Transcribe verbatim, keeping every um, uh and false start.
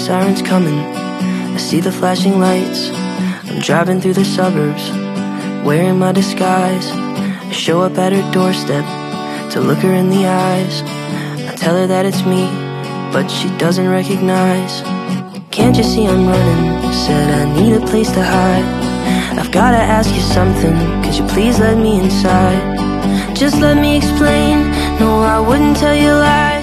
sirens coming, I see the flashing lights. I'm driving through the suburbs, wearing my disguise. I show up at her doorstep to look her in the eyes. I tell her that it's me, but she doesn't recognize. Can't you see I'm running? Said I need a place to hide. I've gotta ask you something, could you please let me inside? Just let me explain, no I wouldn't tell you lies.